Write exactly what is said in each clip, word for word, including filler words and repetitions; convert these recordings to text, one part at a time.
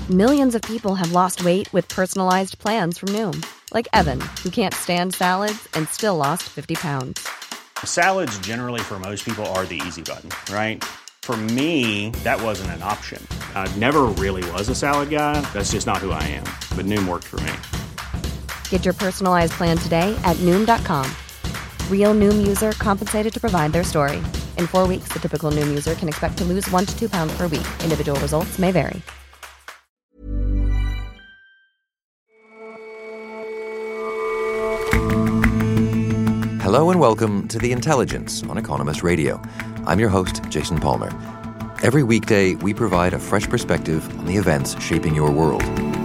Millions of people have lost weight with personalized plans from Noom. Like Evan, who can't stand salads and still lost fifty pounds. Salads generally for most people are the easy button, right? For me, that wasn't an option. I never really was a salad guy. That's just not who I am. But Noom worked for me. Get your personalized plan today at Noom dot com. Real Noom user compensated to provide their story. In four weeks, the typical Noom user can expect to lose one to two pounds per week. Individual results may vary. Hello and welcome to The Intelligence on Economist Radio. I'm your host, Jason Palmer. Every weekday, we provide a fresh perspective on the events shaping your world.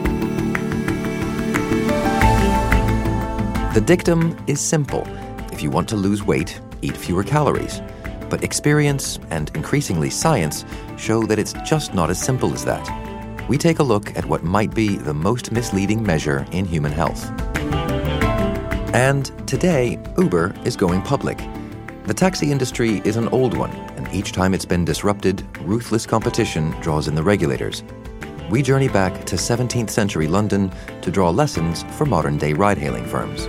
The dictum is simple. If you want to lose weight, eat fewer calories. But experience and increasingly science show that it's just not as simple as that. We take a look at what might be the most misleading measure in human health. And today, Uber is going public. The taxi industry is an old one, and each time it's been disrupted, ruthless competition draws in the regulators. We journey back to seventeenth century London to draw lessons for modern-day ride-hailing firms.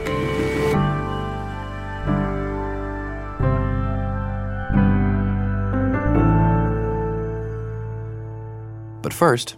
But first,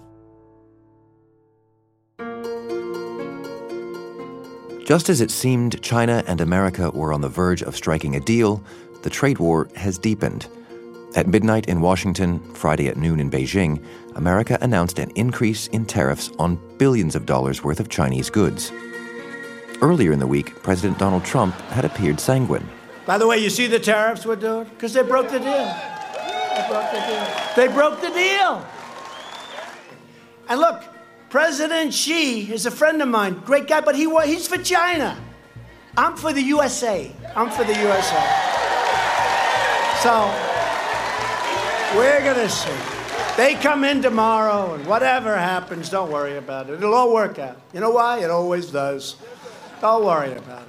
just as it seemed China and America were on the verge of striking a deal, the trade war has deepened. At midnight in Washington, Friday at noon in Beijing, America announced an increase in tariffs on billions of dollars worth of Chinese goods. Earlier in the week, President Donald Trump had appeared sanguine. By the way, you see the tariffs we're doing? Because they broke the deal. They broke the deal. They broke the deal. And look, President Xi is a friend of mine, great guy, but he he's for China. I'm for the U S A. I'm for the U S A. So, we're gonna see. They come in tomorrow, and whatever happens, don't worry about it. It'll all work out. You know why? It always does. Don't worry about it.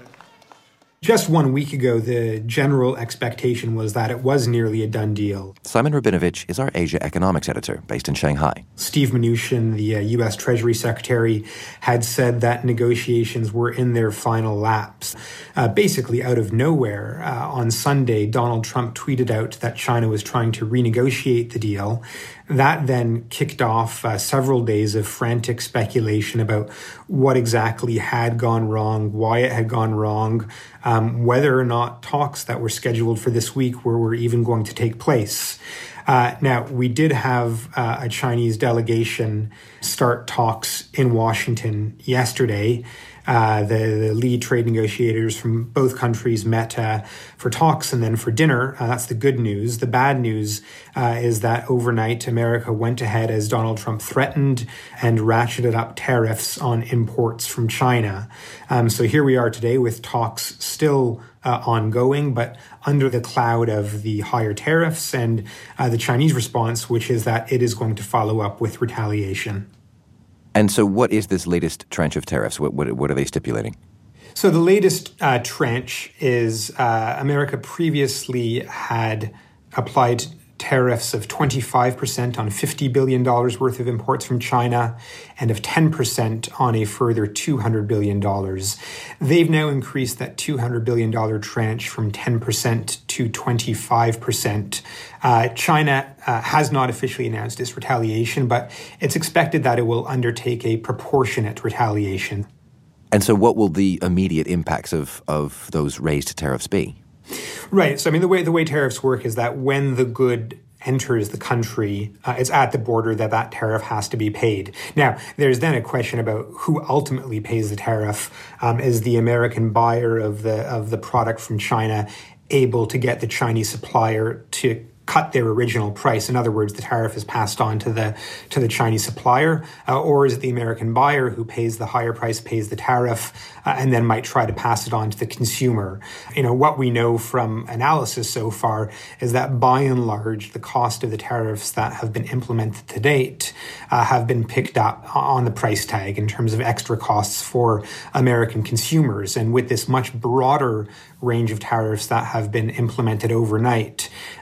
Just one week ago, the general expectation was that it was nearly a done deal. Simon Rabinovich is our Asia economics editor based in Shanghai. Steve Mnuchin, the uh, U S Treasury Secretary, had said that negotiations were in their final laps. Uh, basically, out of nowhere, uh, on Sunday, Donald Trump tweeted out that China was trying to renegotiate the deal. That then kicked off uh, several days of frantic speculation about what exactly had gone wrong, why it had gone wrong, um, whether or not talks that were scheduled for this week were, were even going to take place. Uh, now, we did have uh, a Chinese delegation start talks in Washington yesterday. Uh, the, the lead trade negotiators from both countries met uh, for talks and then for dinner. Uh, that's the good news. The bad news uh, is that overnight, America went ahead, as Donald Trump threatened, and ratcheted up tariffs on imports from China. Um, so here we are today with talks still uh, ongoing, but under the cloud of the higher tariffs and uh, the Chinese response, which is that it is going to follow up with retaliation. And so what is this latest tranche of tariffs? What, what, what are they stipulating? So the latest uh, tranche is uh, America previously had applied tariffs of twenty-five percent on fifty billion dollars worth of imports from China and of ten percent on a further two hundred billion dollars. They've now increased that two hundred billion dollars tranche from ten percent to twenty-five percent. Uh, China uh, has not officially announced its retaliation, but it's expected that it will undertake a proportionate retaliation. And so what will the immediate impacts of, of those raised tariffs be? Right. So, I mean, the way the way tariffs work is that when the good enters the country, uh, it's at the border that that tariff has to be paid. Now, there's then a question about who ultimately pays the tariff. Um, is the American buyer of the of the product from China able to get the Chinese supplier to cut their original price? In other words, the tariff is passed on to the to the Chinese supplier, uh, or is it the American buyer who pays the higher price, pays the tariff, uh, and then might try to pass it on to the consumer? You know, what we know from analysis so far is that by and large, the cost of the tariffs that have been implemented to date uh, have been picked up on the price tag in terms of extra costs for American consumers. And with this much broader range of tariffs that have been implemented overnight, um, some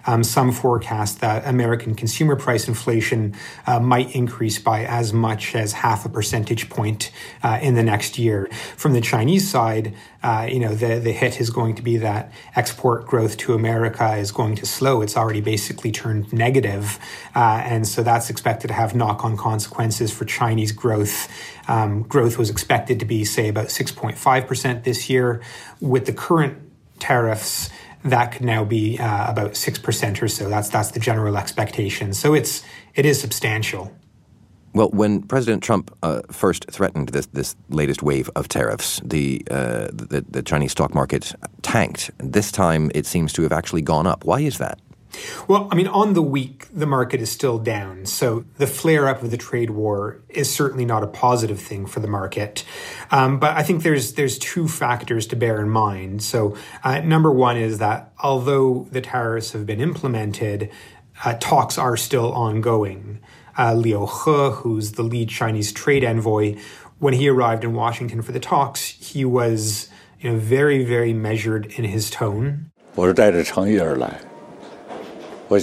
some forecast that American consumer price inflation uh, might increase by as much as half a percentage point uh, in the next year. From the Chinese side, uh, you know, the, the hit is going to be that export growth to America is going to slow. It's already basically turned negative. Uh, and so that's expected to have knock-on consequences for Chinese growth. Um, growth was expected to be, say, about six point five percent this year. With the current tariffs, that could now be uh, about six percent or so. That's that's the general expectation. So it's it is substantial. Well, when President Trump uh, first threatened this this latest wave of tariffs, the, uh, the the Chinese stock market tanked. This time, it seems to have actually gone up. Why is that? Well, I mean, on the week, the market is still down. So the flare-up of the trade war is certainly not a positive thing for the market. Um, but I think there's there's two factors to bear in mind. So uh, number one is that although the tariffs have been implemented, uh, talks are still ongoing. Uh, Liu He, who's the lead Chinese trade envoy, when he arrived in Washington for the talks, he was, you know, very, very measured in his tone. 我是带着诚意而来。 I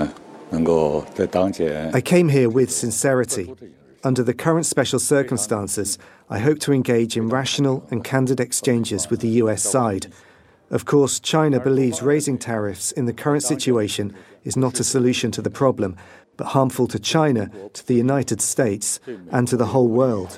came here with sincerity. Under the current special circumstances, I hope to engage in rational and candid exchanges with the U S side. Of course, China believes raising tariffs in the current situation is not a solution to the problem, but harmful to China, to the United States, and to the whole world.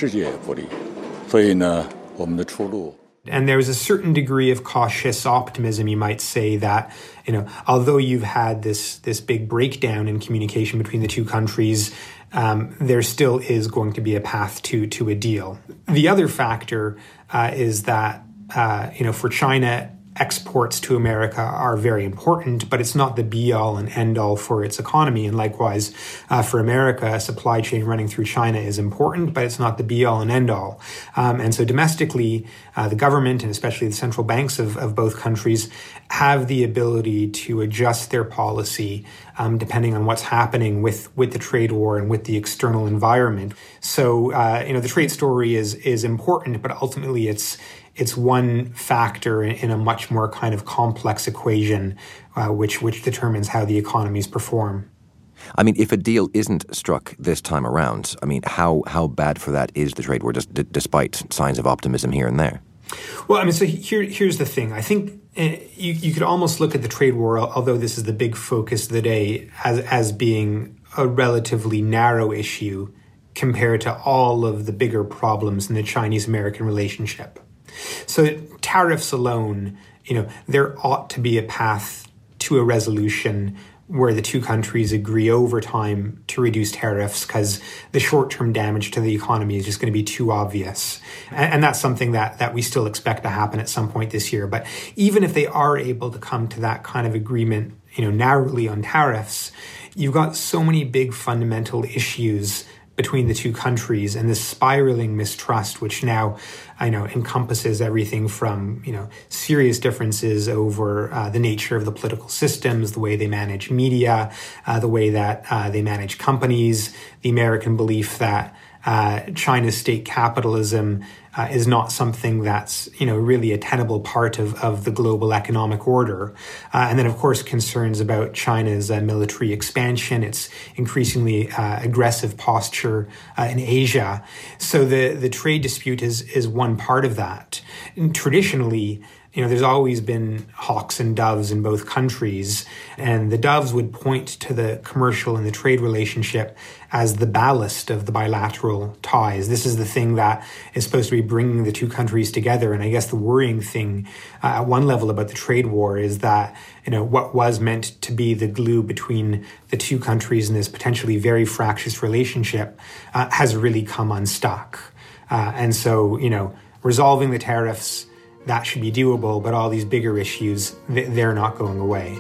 And there was a certain degree of cautious optimism, you might say, that, you know, although you've had this this big breakdown in communication between the two countries, um, there still is going to be a path to to a deal. The other factor uh, is that, uh, you know, for China, exports to America are very important, but it's not the be-all and end-all for its economy. And likewise, uh, for America, a supply chain running through China is important, but it's not the be-all and end-all. Um, and so domestically, uh, the government, and especially the central banks of, of both countries, have the ability to adjust their policy um, depending on what's happening with, with the trade war and with the external environment. So, uh, you know, the trade story is is important, but ultimately it's It's one factor in a much more kind of complex equation, uh, which which determines how the economies perform. I mean, if a deal isn't struck this time around, I mean, how how bad for that is the trade war, just d- despite signs of optimism here and there? Well, I mean, so here here's the thing. I think uh, you you could almost look at the trade war, although this is the big focus of the day, as as being a relatively narrow issue compared to all of the bigger problems in the Chinese-American relationship. So tariffs alone, you know, there ought to be a path to a resolution where the two countries agree over time to reduce tariffs, because the short-term damage to the economy is just going to be too obvious. And, and that's something that, that we still expect to happen at some point this year. But even if they are able to come to that kind of agreement, you know, narrowly on tariffs, you've got so many big fundamental issues between the two countries, and this spiraling mistrust, which now, I know, encompasses everything from, you know, serious differences over uh, the nature of the political systems, the way they manage media, uh, the way that uh, they manage companies, the American belief that uh, China's state capitalism uh, is not something that's, you know, really a tenable part of, of the global economic order. Uh, and then, of course, concerns about China's uh, military expansion, its increasingly uh, aggressive posture uh, in Asia. So the, the trade dispute is, is one part of that. And traditionally, you know, there's always been hawks and doves in both countries, and the doves would point to the commercial and the trade relationship as the ballast of the bilateral ties. This is the thing that is supposed to be bringing the two countries together. And I guess the worrying thing uh, at one level about the trade war is that, you know, what was meant to be the glue between the two countries in this potentially very fractious relationship uh, has really come unstuck. Uh, and so, you know, resolving the tariffs, that should be doable, but all these bigger issues, they're not going away.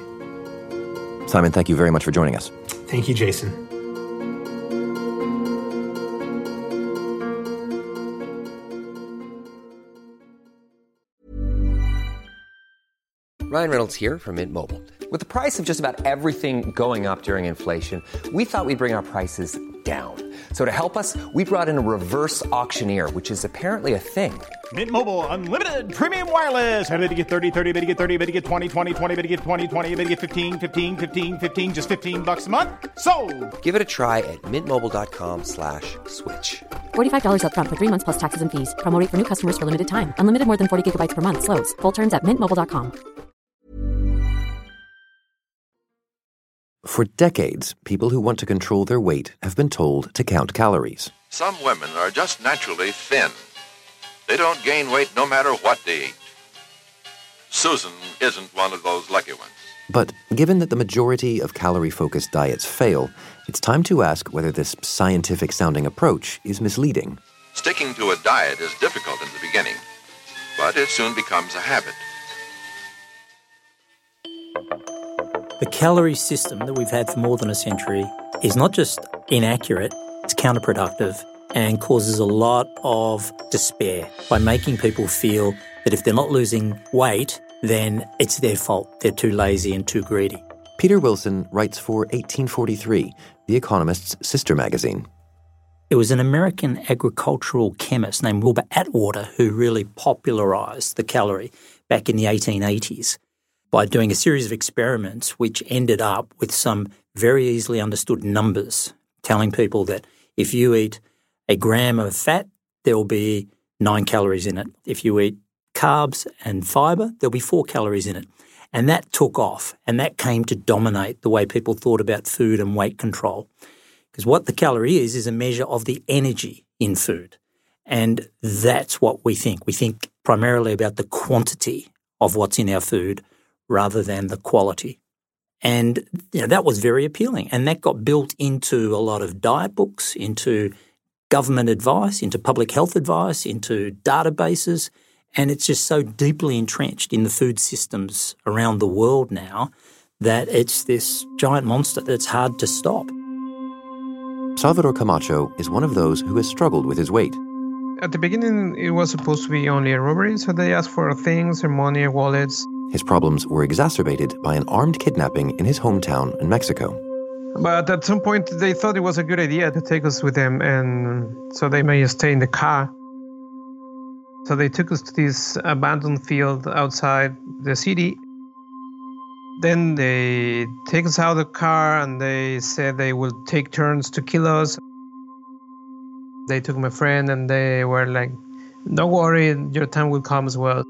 Simon, thank you very much for joining us. Thank you, Jason. Ryan Reynolds here from Mint Mobile. With the price of just about everything going up during inflation, we thought we'd bring our prices down. So to help us, we brought in a reverse auctioneer, which is apparently a thing. Mint Mobile Unlimited Premium Wireless. How to get thirty, thirty, how to get thirty, how to get twenty, twenty, twenty, how to get twenty, twenty, how to get fifteen, fifteen, fifteen, fifteen, just fifteen bucks a month? Sold! Give it a try at mintmobile.com slash switch. forty-five dollars up front for three months plus taxes and fees. Promo rate for new customers for limited time. Unlimited more than forty gigabytes per month. Slows full terms at mint mobile dot com. For decades, people who want to control their weight have been told to count calories. Some women are just naturally thin. They don't gain weight no matter what they eat. Susan isn't one of those lucky ones. But given that the majority of calorie-focused diets fail, it's time to ask whether this scientific-sounding approach is misleading. Sticking to a diet is difficult in the beginning, but it soon becomes a habit. The calorie system that we've had for more than a century is not just inaccurate, it's counterproductive and causes a lot of despair by making people feel that if they're not losing weight, then it's their fault. They're too lazy and too greedy. Peter Wilson writes for eighteen forty-three, The Economist's sister magazine. It was an American agricultural chemist named Wilbur Atwater who really popularised the calorie back in the eighteen eighties. By doing a series of experiments which ended up with some very easily understood numbers, telling people that if you eat a gram of fat, there will be nine calories in it. If you eat carbs and fibre, there'll be four calories in it. And that took off, and that came to dominate the way people thought about food and weight control. Because what the calorie is, is a measure of the energy in food. And that's what we think. We think primarily about the quantity of what's in our food rather than the quality. And you know, that was very appealing. And that got built into a lot of diet books, into government advice, into public health advice, into databases. And it's just so deeply entrenched in the food systems around the world now that it's this giant monster that's hard to stop. Salvador Camacho is one of those who has struggled with his weight. At the beginning, it was supposed to be only a robbery, so they asked for things, their money, wallets. His problems were exacerbated by an armed kidnapping in his hometown in Mexico. But at some point, they thought it was a good idea to take us with them, and so they made us stay in the car. So they took us to this abandoned field outside the city. Then they take us out of the car, and they said they will take turns to kill us. They took my friend, and they were like, "Don't worry, your time will come as well."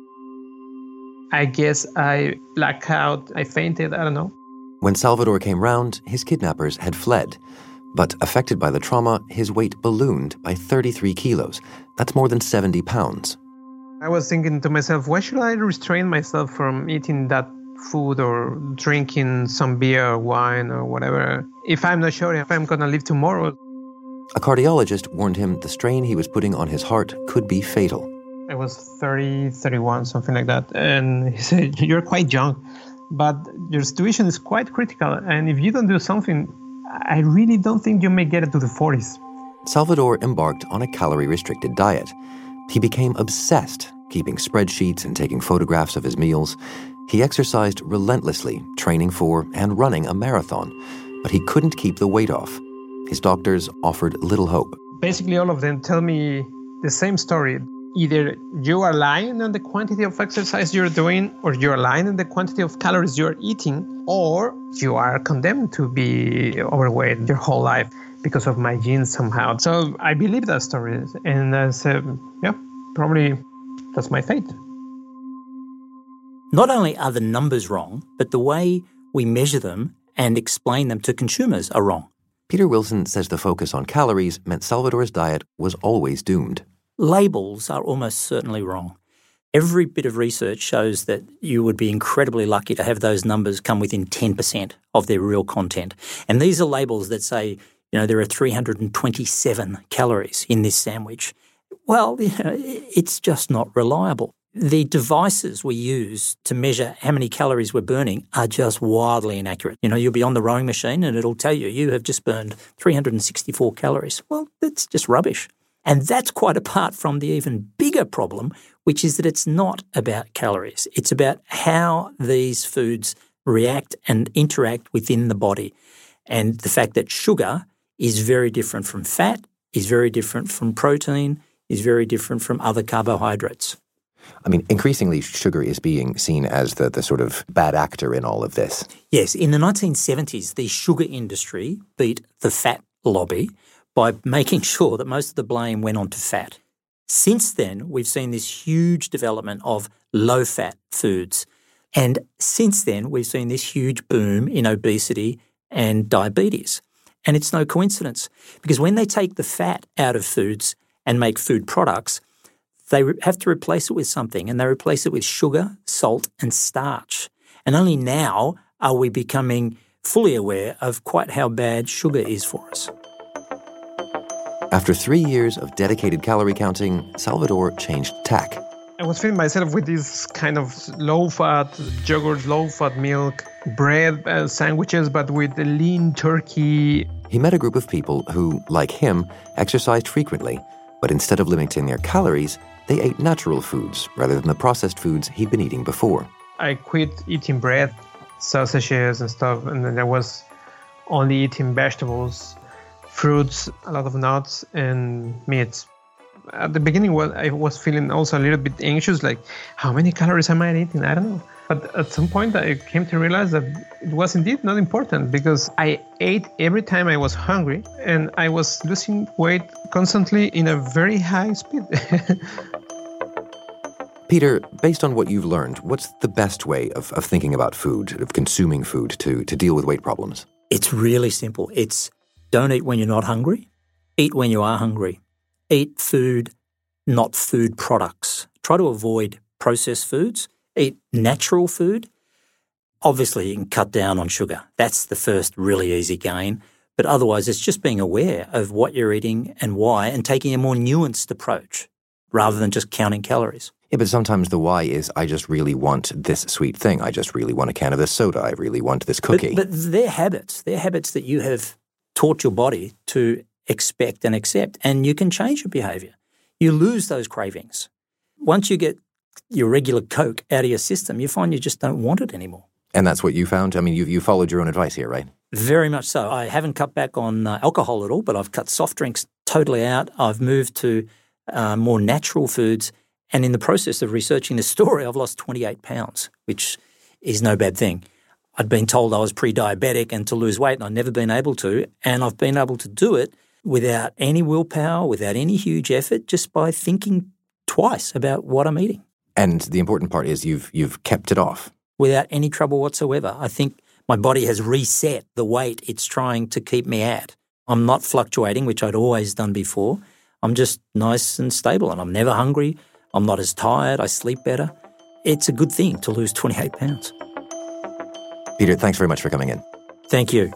I guess I blacked out, I fainted, I don't know. When Salvador came round, his kidnappers had fled. But affected by the trauma, his weight ballooned by thirty-three kilos. That's more than seventy pounds. I was thinking to myself, why should I restrain myself from eating that food or drinking some beer or wine or whatever if I'm not sure if I'm going to live tomorrow? A cardiologist warned him the strain he was putting on his heart could be fatal. I was thirty, thirty-one, something like that. And he said, you're quite young, but your situation is quite critical. And if you don't do something, I really don't think you may get it to the forties. Salvador embarked on a calorie-restricted diet. He became obsessed, keeping spreadsheets and taking photographs of his meals. He exercised relentlessly, training for and running a marathon, but he couldn't keep the weight off. His doctors offered little hope. Basically, all of them tell me the same story. Either you are lying on the quantity of exercise you're doing, or you're lying on the quantity of calories you're eating, or you are condemned to be overweight your whole life because of my genes somehow. So I believe that story. And I said, yeah, probably that's my fate. Not only are the numbers wrong, but the way we measure them and explain them to consumers are wrong. Peter Wilson says the focus on calories meant Salvador's diet was always doomed. Labels are almost certainly wrong. Every bit of research shows that you would be incredibly lucky to have those numbers come within ten percent of their real content. And these are labels that say, you know, there are three hundred twenty-seven calories in this sandwich. Well, you know, it's just not reliable. The devices we use to measure how many calories we're burning are just wildly inaccurate. You know, you'll be on the rowing machine and it'll tell you, you have just burned three hundred sixty-four calories. Well, that's just rubbish. And that's quite apart from the even bigger problem, which is that it's not about calories. It's about how these foods react and interact within the body. And the fact that sugar is very different from fat, is very different from protein, is very different from other carbohydrates. I mean, increasingly, sugar is being seen as the, the sort of bad actor in all of this. Yes, in the nineteen seventies, the sugar industry beat the fat lobby by making sure that most of the blame went onto fat. Since then, we've seen this huge development of low-fat foods. And since then, we've seen this huge boom in obesity and diabetes. And it's no coincidence, because when they take the fat out of foods and make food products, they re- have to replace it with something, and they replace it with sugar, salt, and starch. And only now are we becoming fully aware of quite how bad sugar is for us. After three years of dedicated calorie counting, Salvador changed tack. I was feeding myself with these kind of low-fat yogurt, low-fat milk, bread, uh, sandwiches, but with a lean turkey. He met a group of people who, like him, exercised frequently, but instead of limiting their calories, they ate natural foods rather than the processed foods he'd been eating before. I quit eating bread, sausages and stuff, and then I was only eating vegetables, fruits, a lot of nuts, and meats. At the beginning, well, I was feeling also a little bit anxious, like, how many calories am I eating? I don't know. But at some point, I came to realize that it was indeed not important, because I ate every time I was hungry, and I was losing weight constantly in a very high speed. Peter, based on what you've learned, what's the best way of, of thinking about food, of consuming food to, to deal with weight problems? It's really simple. It's don't eat when you're not hungry. Eat when you are hungry. Eat food, not food products. Try to avoid processed foods. Eat natural food. Obviously, you can cut down on sugar. That's the first really easy gain. But otherwise, it's just being aware of what you're eating and why, and taking a more nuanced approach rather than just counting calories. Yeah, but sometimes the why is, I just really want this sweet thing. I just really want a can of this soda. I really want this cookie. But, but they're habits. They're habits that you have taught your body to expect and accept, and you can change your behaviour. You lose those cravings. Once you get your regular Coke out of your system, you find you just don't want it anymore. And that's what you found? I mean, you you followed your own advice here, right? Very much so. I haven't cut back on uh, alcohol at all, but I've cut soft drinks totally out. I've moved to uh, more natural foods. And in the process of researching this story, I've lost twenty-eight pounds, which is no bad thing. I'd been told I was pre-diabetic and to lose weight, and I'd never been able to. And I've been able to do it without any willpower, without any huge effort, just by thinking twice about what I'm eating. And the important part is you've you've kept it off. Without any trouble whatsoever. I think my body has reset the weight it's trying to keep me at. I'm not fluctuating, which I'd always done before. I'm just nice and stable, and I'm never hungry. I'm not as tired. I sleep better. It's a good thing to lose twenty-eight pounds. Peter, thanks very much for coming in. Thank you.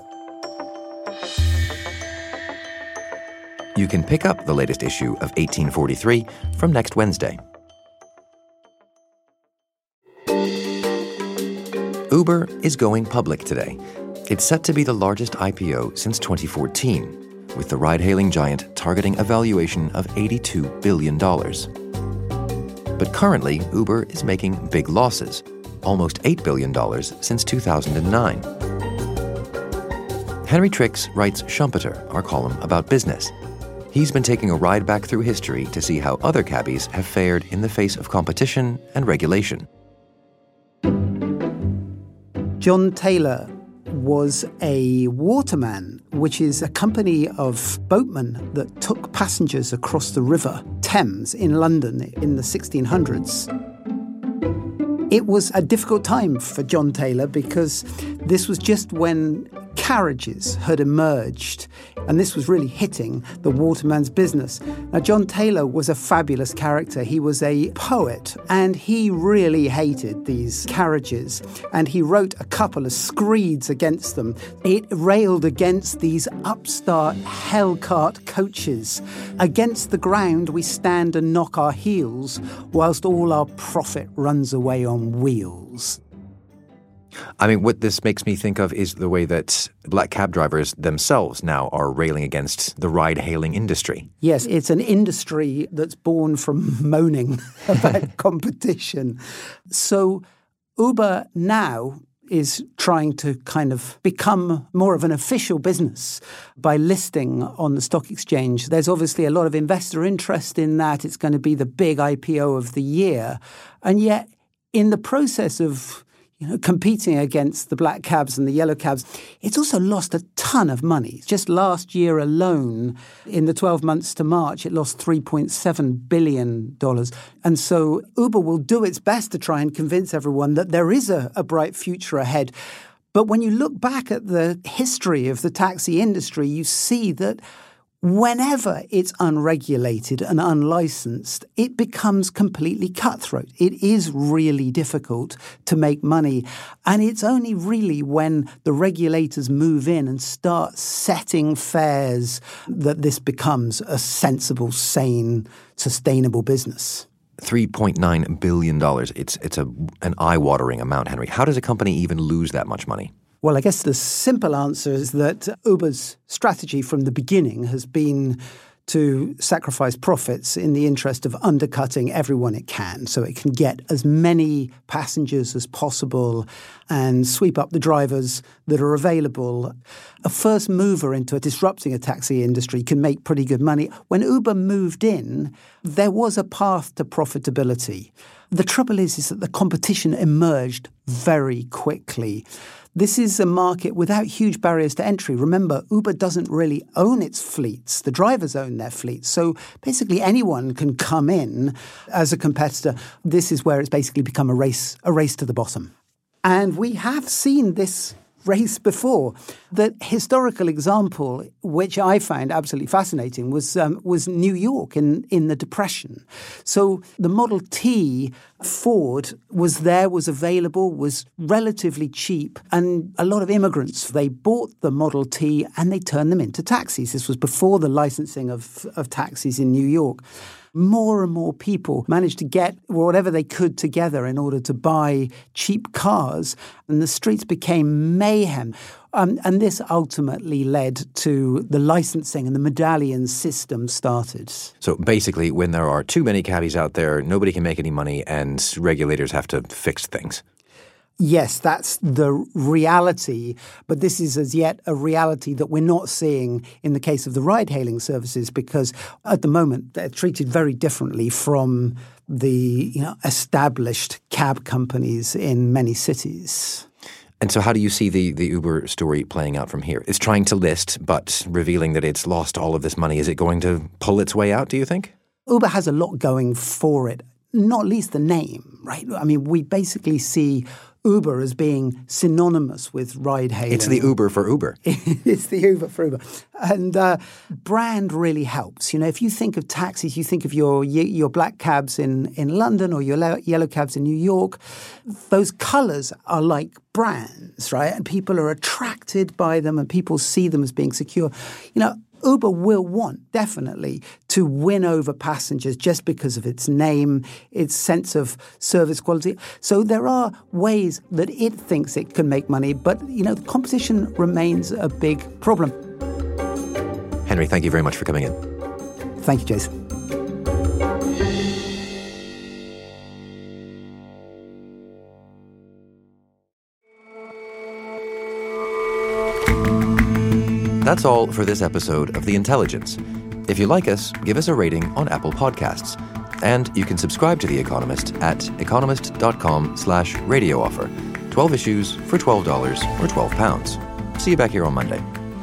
You can pick up the latest issue of eighteen forty-three from next Wednesday. Uber is going public today. It's set to be the largest I P O since twenty fourteen, with the ride-hailing giant targeting a valuation of eighty-two billion dollars. But currently, Uber is making big losses, almost eight billion dollars since two thousand nine. Henry Tricks writes Schumpeter, our column about business. He's been taking a ride back through history to see how other cabbies have fared in the face of competition and regulation. John Taylor was a waterman, which is a company of boatmen that took passengers across the River Thames in London in the sixteen hundreds. It was a difficult time for John Taylor because this was just when carriages had emerged, and this was really hitting the waterman's business. Now, John Taylor was a fabulous character. He was a poet, and he really hated these carriages, and he wrote a couple of screeds against them. It railed against these upstart hellcart coaches. Against the ground we stand and knock our heels, whilst all our profit runs away on wheels. I mean, what this makes me think of is the way that black cab drivers themselves now are railing against the ride-hailing industry. Yes, it's an industry that's born from moaning about competition. So Uber now is trying to kind of become more of an official business by listing on the stock exchange. There's obviously a lot of investor interest in that. It's going to be the big I P O of the year. And yet, in the process of you know, competing against the black cabs and the yellow cabs, it's also lost a ton of money. Just last year alone, in the twelve months to March, it lost three point seven billion dollars. And so Uber will do its best to try and convince everyone that there is a, a bright future ahead. But when you look back at the history of the taxi industry, you see that whenever it's unregulated and unlicensed, it becomes completely cutthroat. It is really difficult to make money. And it's only really when the regulators move in and start setting fares that this becomes a sensible, sane, sustainable business. three point nine billion dollars. It's it's a an eye-watering amount, Henry. How does a company even lose that much money? Well, I guess the simple answer is that Uber's strategy from the beginning has been to sacrifice profits in the interest of undercutting everyone it can, so it can get as many passengers as possible and sweep up the drivers that are available. A first mover into disrupting a taxi industry can make pretty good money. When Uber moved in, there was a path to profitability. The trouble is, is that the competition emerged very quickly. This is a market without huge barriers to entry. Remember, Uber doesn't really own its fleets. The drivers own their fleets. So basically anyone can come in as a competitor. This is where it's basically become a race, a race to the bottom. And we have seen this race before. The historical example, which I found absolutely fascinating, was um, was New York in, in the Depression. So the Model T Ford was there, was available, was relatively cheap, and a lot of immigrants, they bought the Model T and they turned them into taxis. This was before the licensing of, of taxis in New York. More and more people managed to get whatever they could together in order to buy cheap cars, and the streets became mayhem. Um, and this ultimately led to the licensing, and the medallion system started. So basically, when there are too many cabbies out there, nobody can make any money, and regulators have to fix things. Yes, that's the reality, but this is as yet a reality that we're not seeing in the case of the ride-hailing services, because at the moment they're treated very differently from the you know, established cab companies in many cities. And so how do you see the, the Uber story playing out from here? It's trying to list, but revealing that it's lost all of this money. Is it going to pull its way out, do you think? Uber has a lot going for it, not least the name, right? I mean, we basically see Uber as being synonymous with ride-hailing. It's the Uber for Uber. It's the Uber for Uber. And uh, brand really helps. You know, if you think of taxis, you think of your your black cabs in, in London or your yellow cabs in New York. Those colours are like brands, right? And people are attracted by them and people see them as being secure. You know, Uber will want, definitely, to win over passengers just because of its name, its sense of service quality. So there are ways that it thinks it can make money, but, you know, the competition remains a big problem. Henry, thank you very much for coming in. Thank you, Jason. That's all for this episode of The Intelligence. If you like us, give us a rating on Apple Podcasts. And you can subscribe to The Economist at economist.com slash radio offer. twelve issues for twelve dollars or twelve pounds. See you back here on Monday.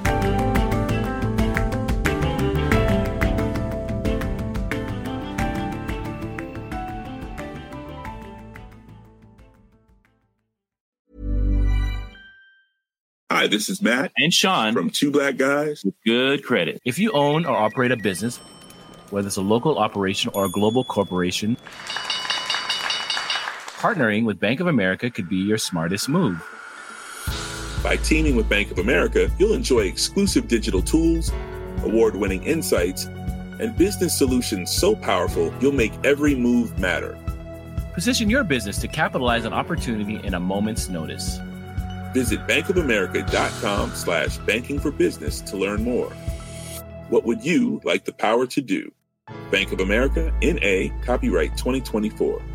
Hi, this is Matt and Sean from Two Black Guys with Good Credit. If you own or operate a business, whether it's a local operation or a global corporation, partnering with Bank of America could be your smartest move. By teaming with Bank of America, you'll enjoy exclusive digital tools, award-winning insights, and business solutions so powerful you'll make every move matter. Position your business to capitalize on opportunity in a moment's notice. Visit bankofamerica.com slash banking for business to learn more. What would you like the power to do? Bank of America, N A, copyright twenty twenty-four.